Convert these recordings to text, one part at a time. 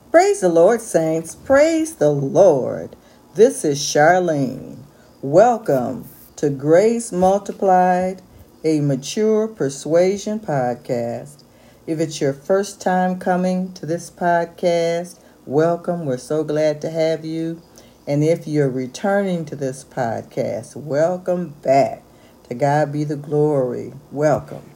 Praise the Lord, saints. Praise the Lord. This is Charlene. Welcome to Grace Multiplied, a mature persuasion podcast. If it's your first time coming to this podcast, welcome. We're so glad to have you. And if you're returning to this podcast, welcome back. To God be the glory. Welcome.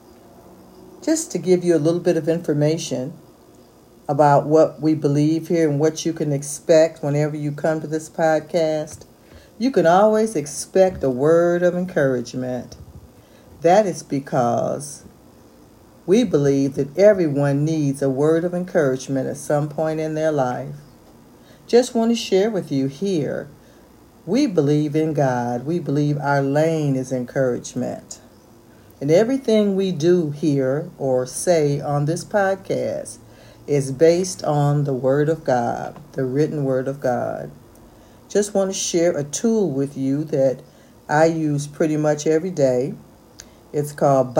Just to give you a little bit of information about what we believe here and what you can expect whenever you come to this podcast. You can always expect a word of encouragement. That is because we believe that everyone needs a word of encouragement at some point in their life. Just want to share with you here, we believe in God. We believe our lane is encouragement. And everything we do here or say on this podcast is based on the Word of God, the written Word of God. Just want to share a tool with you that I use pretty much every day. It's called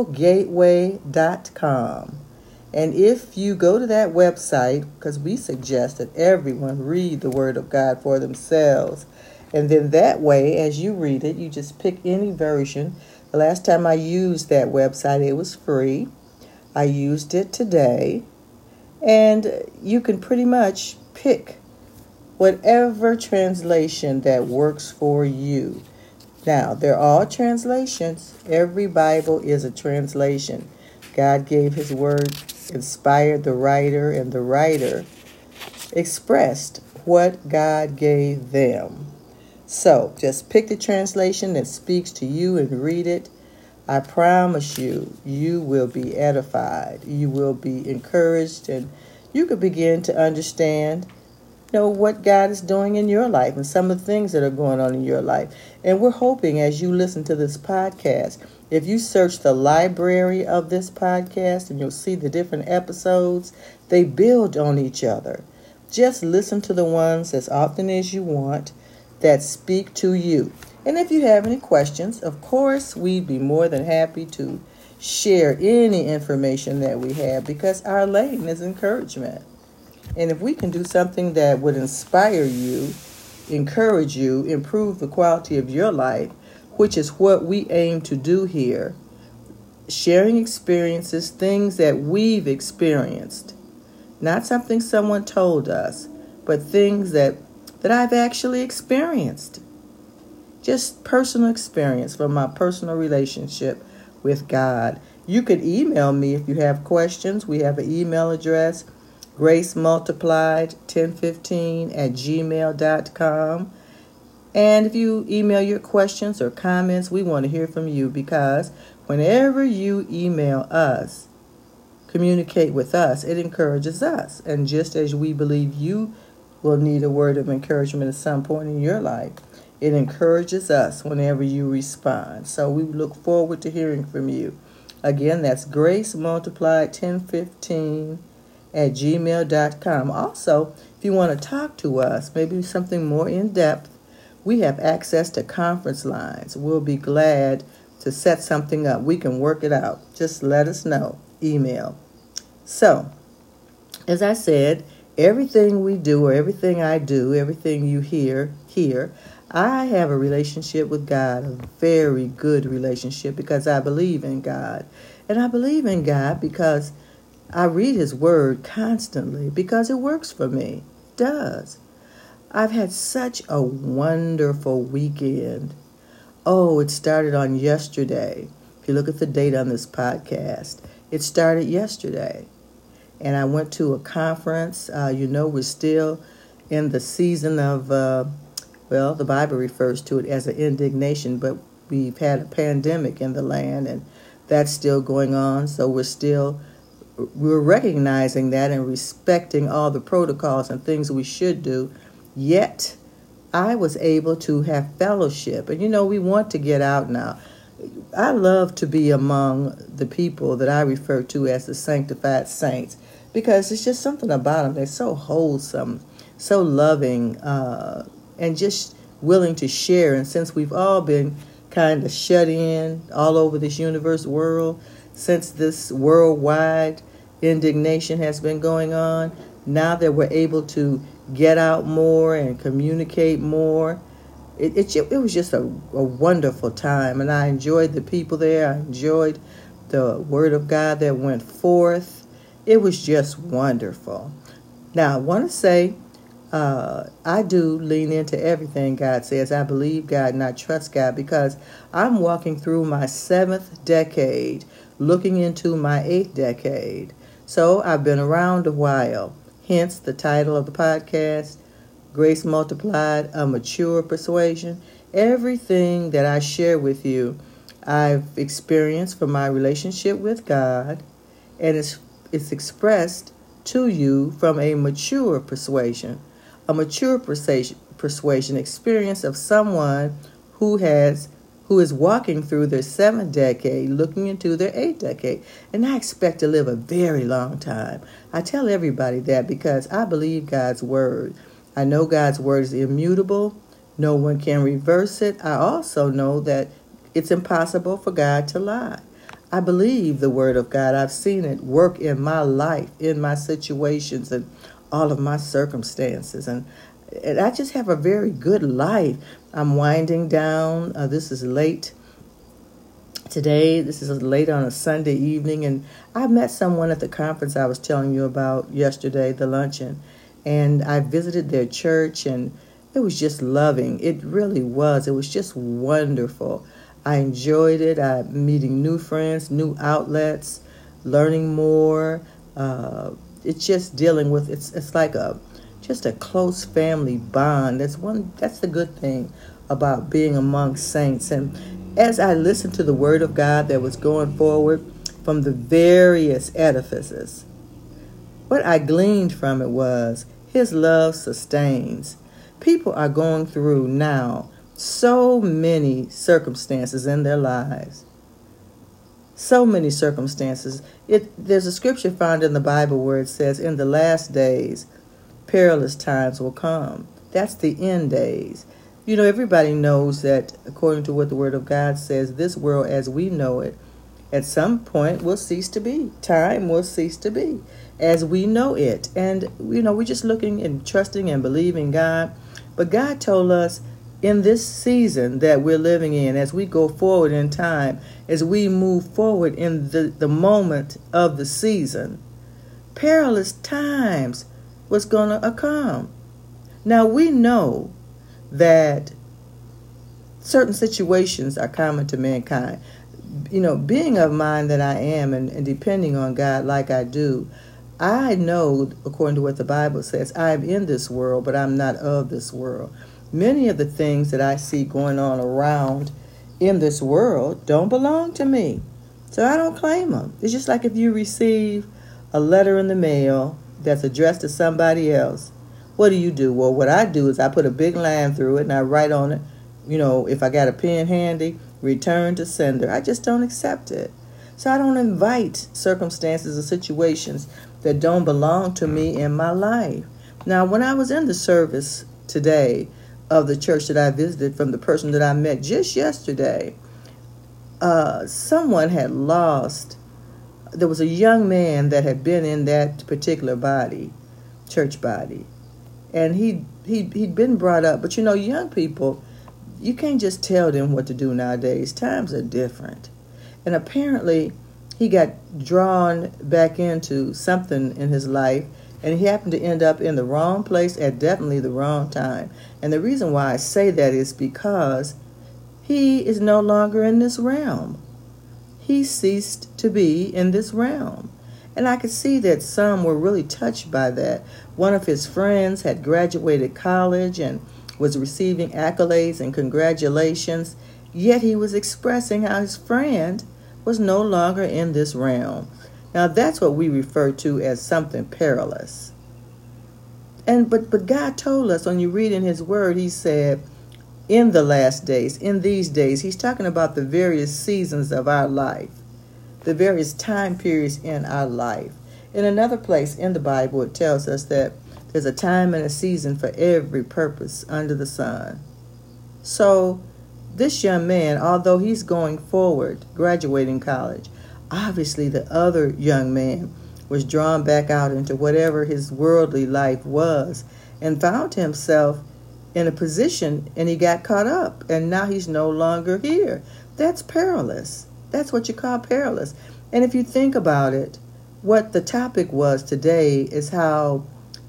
BibleGateway.com. And if you go to that website, because we suggest that everyone read the Word of God for themselves, and then that way, as you read it, you just pick any version. The last time I used that website, it was free. I used it today. And you can pretty much pick whatever translation that works for you. Now, they're all translations. Every Bible is a translation. God gave His Word, inspired the writer, and the writer expressed what God gave them. So, just pick the translation that speaks to you and read it. I promise you, you will be edified. You will be encouraged, and you could begin to understand, what God is doing in your life and some of the things that are going on in your life. And we're hoping as you listen to this podcast, if you search the library of this podcast and you'll see the different episodes, they build on each other. Just listen to the ones as often as you want that speak to you. And if you have any questions, of course, we'd be more than happy to share any information that we have because our lane is encouragement. And if we can do something that would inspire you, encourage you, improve the quality of your life, which is what we aim to do here, sharing experiences, things that we've experienced, not something someone told us, but things that I've actually experienced. Just personal experience from my personal relationship with God. You could email me if you have questions. We have an email address, gracemultiplied1015@gmail.com. And if you email your questions or comments, we want to hear from you because whenever you email us, communicate with us, it encourages us. And just as we believe you will need a word of encouragement at some point in your life, it encourages us whenever you respond. So we look forward to hearing from you. Again, that's gracemultiplied1015@gmail.com. Also, if you want to talk to us, maybe something more in depth, we have access to conference lines. We'll be glad to set something up. We can work it out. Just let us know. Email. So, as I said, everything we do or everything I do, everything you hear here, I have a relationship with God, a very good relationship because I believe in God. And I believe in God because I read His Word constantly because it works for me. It does. I've had such a wonderful weekend. Oh, it started on yesterday. If you look at the date on this podcast, it started yesterday. And I went to a conference. We're still in the season of the Bible refers to it as an indignation, but we've had a pandemic in the land, and that's still going on. So we're recognizing that and respecting all the protocols and things we should do. Yet, I was able to have fellowship. And, we want to get out now. I love to be among the people that I refer to as the sanctified saints because it's just something about them. They're so wholesome, so loving, and just willing to share. And since we've all been kind of shut in all over this universe world, since this worldwide indignation has been going on, now that we're able to get out more and communicate more. It was just a wonderful time, and I enjoyed the people there. I enjoyed the word of God that went forth. It was just wonderful. Now, I want to say I do lean into everything God says. I believe God and I trust God because I'm walking through my 7th decade, looking into my 8th decade. So I've been around a while, hence the title of the podcast, Grace Multiplied, A Mature Persuasion. Everything that I share with you, I've experienced from my relationship with God, and it's expressed to you from a mature persuasion. A mature persuasion experience of someone who is walking through their 7th decade, looking into their 8th decade. And I expect to live a very long time. I tell everybody that because I believe God's word. I know God's word is immutable. No one can reverse it. I also know that it's impossible for God to lie. I believe the word of God. I've seen it work in my life, in my situations, and all of my circumstances. And I just have a very good life. I'm winding down. This is late today. This is late on a Sunday evening. And I met someone at the conference I was telling you about yesterday, the luncheon. And I visited their church, and it was just loving. It really was. It was just wonderful. I enjoyed it. I'm meeting new friends, new outlets, learning more. It's just dealing with it's like just a close family bond. That's the good thing about being among saints. And as I listened to the word of God that was going forward from the various edifices, what I gleaned from it was his love sustains. People are going through now so many circumstances in their lives. So many circumstances. There's a scripture found in the Bible where it says, in the last days, perilous times will come. That's the end days. You know, everybody knows that according to what the Word of God says, this world as we know it, at some point will cease to be. Time will cease to be as we know it. And, you know, we're just looking and trusting and believing God. But God told us in this season that we're living in, as we go forward in time, as we move forward in the moment of the season, perilous times was going to come. Now, we know that certain situations are common to mankind. You know, being of mind that I am and depending on God like I do, I know, according to what the Bible says, I am in this world, but I'm not of this world. Many of the things that I see going on around in this world don't belong to me, so I don't claim them. It's just like if you receive a letter in the mail that's addressed to somebody else, what do? Well, what I do is I put a big line through it and I write on it, you know, if I got a pen handy, return to sender. I just don't accept it. So I don't invite circumstances or situations that don't belong to me in my life. Now, when I was in the service today of the church that I visited from the person that I met just yesterday, someone had lost. There was a young man that had been in that particular body, church body, and he'd been brought up. But you know, young people, you can't just tell them what to do nowadays. Times are different. And apparently he got drawn back into something in his life, and he happened to end up in the wrong place at definitely the wrong time. And the reason why I say that is because he is no longer in this realm. He ceased to be in this realm. And I could see that some were really touched by that. One of his friends had graduated college and was receiving accolades and congratulations, yet he was expressing how his friend was no longer in this realm. Now that's what we refer to as something perilous. But God told us, when you read in his word, he said, in the last days, in these days, he's talking about the various seasons of our life, the various time periods in our life. In another place in the Bible, it tells us that there's a time and a season for every purpose under the sun. So this young man, although he's going forward, graduating college, obviously the other young man was drawn back out into whatever his worldly life was, and found himself in a position, and he got caught up, and now he's no longer here. That's perilous. That's what you call perilous. And if you think about it, what the topic was today is how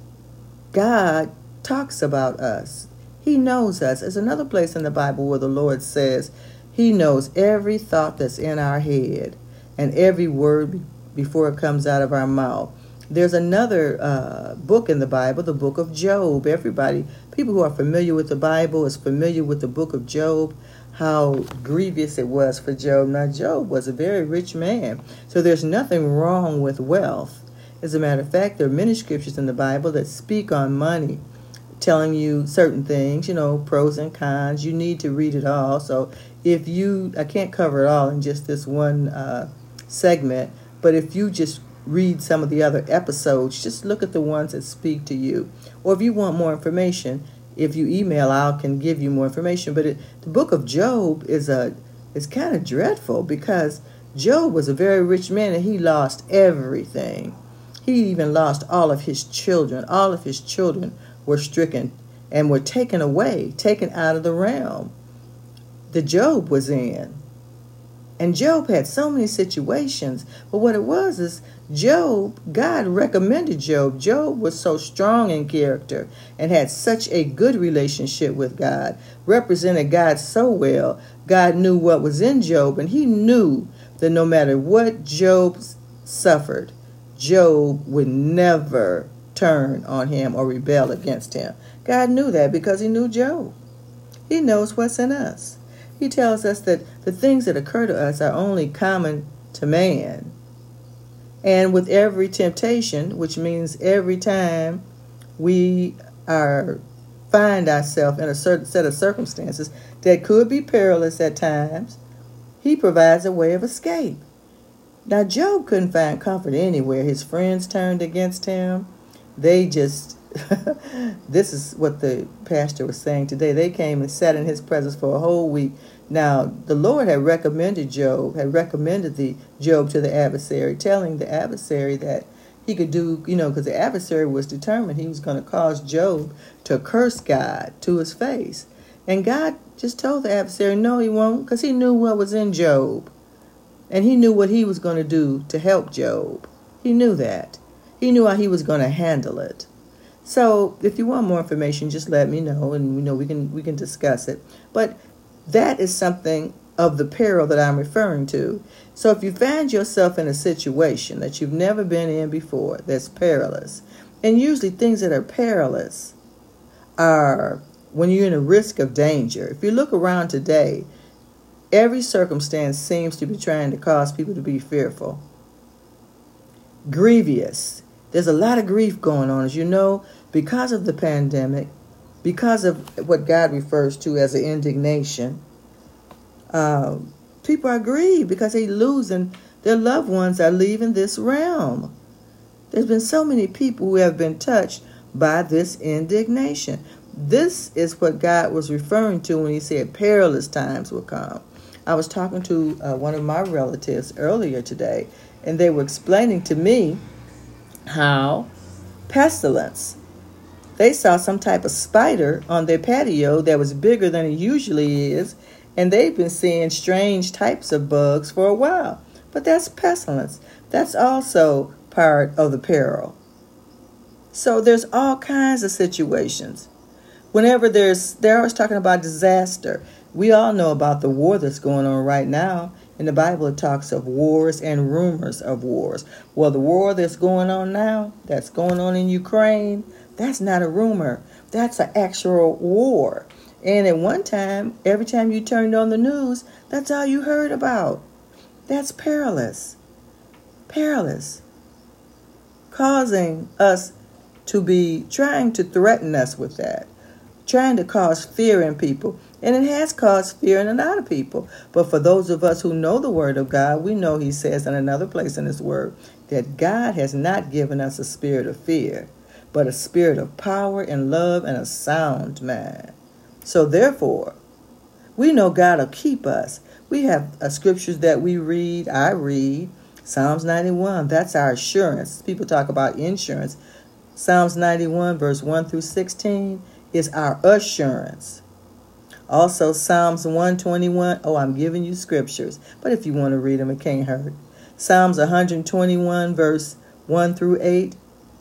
God talks about us. He knows us. There's another place in the Bible where the Lord says he knows every thought that's in our head and every word before it comes out of our mouth. There's another book in the Bible, the book of Job. People who are familiar with the Bible is familiar with the book of Job, how grievous it was for Job. Now, Job was a very rich man, so there's nothing wrong with wealth. As a matter of fact, there are many scriptures in the Bible that speak on money, telling you certain things, pros and cons. You need to read it all. So I can't cover it all in just this one segment, but if you just read some of the other episodes, just look at the ones that speak to you. Or if you want more information, if you email, I can give you more information. But the book of Job is kind of dreadful, because Job was a very rich man and he lost everything. He even lost all of his children. All of his children were stricken and were taken away, taken out of the realm that Job was in. And Job had so many situations. But what it was is God recommended Job. Job was so strong in character and had such a good relationship with God, represented God so well. God knew what was in Job, and he knew that no matter what Job suffered, Job would never turn on him or rebel against him. God knew that because he knew Job. He knows what's in us. He tells us that the things that occur to us are only common to man. And with every temptation, which means every time we find ourselves in a certain set of circumstances that could be perilous at times, he provides a way of escape. Now, Job couldn't find comfort anywhere. His friends turned against him. This is what the pastor was saying today. They came and sat in his presence for a whole week. Now, the Lord had recommended Job to the adversary, telling the adversary that he could do, because the adversary was determined he was going to cause Job to curse God to his face. And God just told the adversary, no, he won't, because he knew what was in Job. And he knew what he was going to do to help Job. He knew that. He knew how he was going to handle it. So if you want more information, just let me know, and we can discuss it. But that is something of the peril that I'm referring to. So if you find yourself in a situation that you've never been in before that's perilous, and usually things that are perilous are when you're in a risk of danger. If you look around today, every circumstance seems to be trying to cause people to be fearful. Grievous. There's a lot of grief going on, as you know, because of the pandemic, because of what God refers to as an indignation. People are grieved because they're losing their loved ones, are leaving this realm. There's been so many people who have been touched by this indignation. This is what God was referring to when he said perilous times will come. I was talking to one of my relatives earlier today, and they were explaining to me how pestilence. They saw some type of spider on their patio that was bigger than it usually is, and they've been seeing strange types of bugs for a while. But that's pestilence. That's also part of the peril. So there's all kinds of situations. Whenever they're always talking about disaster. We all know about the war that's going on right now. In the Bible, it talks of wars and rumors of wars. Well, the war that's going on now, that's going on in Ukraine, that's not a rumor. That's an actual war. And at one time, every time you turned on the news, that's all you heard about. That's perilous. Perilous. Causing us to be trying to threaten us with that. Trying to cause fear in people. And it has caused fear in a lot of people. But for those of us who know the Word of God, we know he says in another place in his Word that God has not given us a spirit of fear, but a spirit of power and love and a sound mind. So therefore, we know God will keep us. We have scriptures that we read, I read, Psalms 91, that's our assurance. People talk about insurance. Psalms 91, verse 1 through 16, is our assurance. Also, Psalms 121, I'm giving you scriptures, but if you want to read them, it can't hurt. Psalms 121, verse 1 through 8.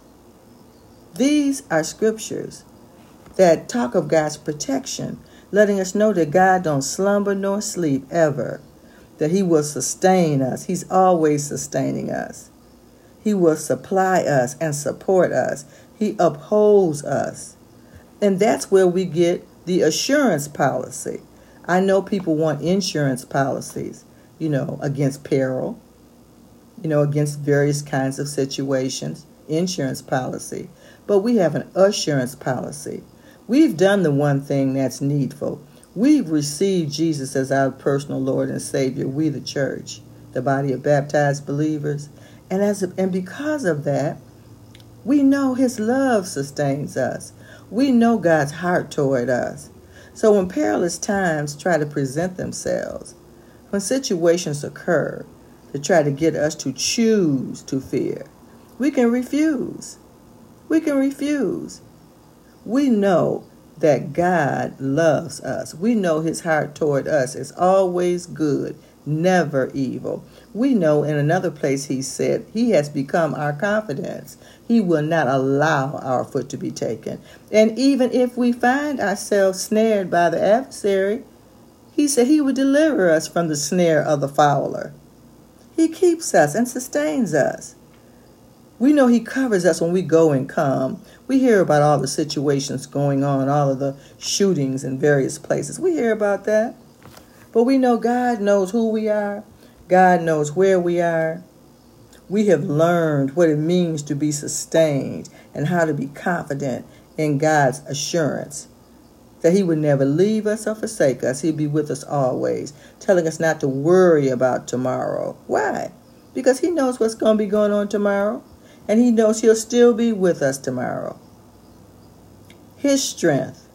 These are scriptures that talk of God's protection, letting us know that God don't slumber nor sleep ever, that he will sustain us. He's always sustaining us. He will supply us and support us. He upholds us. And that's where we get the assurance policy. I know people want insurance policies, against peril, against various kinds of situations, insurance policy. But we have an assurance policy. We've done the one thing that's needful. We've received Jesus as our personal Lord and Savior, we the church, the body of baptized believers. And because of that, we know his love sustains us. We know God's heart toward us. So when perilous times try to present themselves, when situations occur to try to get us to choose to fear, we can refuse. We can refuse. We know that God loves us. We know his heart toward us is always good, never evil. We know in another place he said he has become our confidence. He will not allow our foot to be taken. And even if we find ourselves snared by the adversary, he said he would deliver us from the snare of the fowler. He keeps us and sustains us. We know he covers us when we go and come. We hear about all the situations going on, all of the shootings in various places. We hear about that. But we know God knows who we are. God knows where we are. We have learned what it means to be sustained and how to be confident in God's assurance that he would never leave us or forsake us. He'll be with us always, telling us not to worry about tomorrow. Why? Because he knows what's going to be going on tomorrow. And he knows he'll still be with us tomorrow. His strength.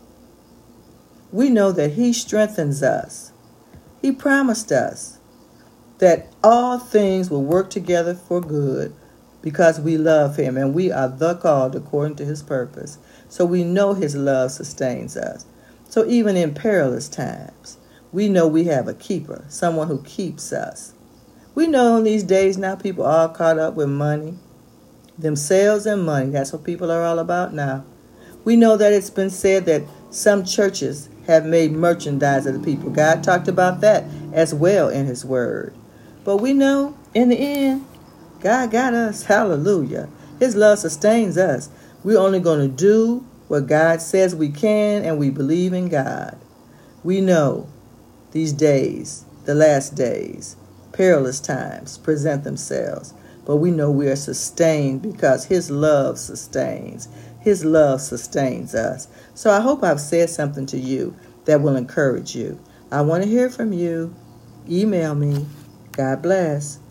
We know that he strengthens us. He promised us that all things will work together for good because we love him and we are the called according to his purpose. So we know his love sustains us. So even in perilous times, we know we have a keeper, someone who keeps us. We know in these days now people are all caught up with money. Themselves and money. That's what people are all about now. We know that it's been said that some churches have made merchandise of the people. God talked about that as well in his word. But we know in the end, God got us. Hallelujah. His love sustains us. We're only going to do what God says we can, and we believe in God. We know these days, the last days, perilous times present themselves. But we know we are sustained because his love sustains. His love sustains us. So I hope I've said something to you that will encourage you. I want to hear from you. Email me. God bless.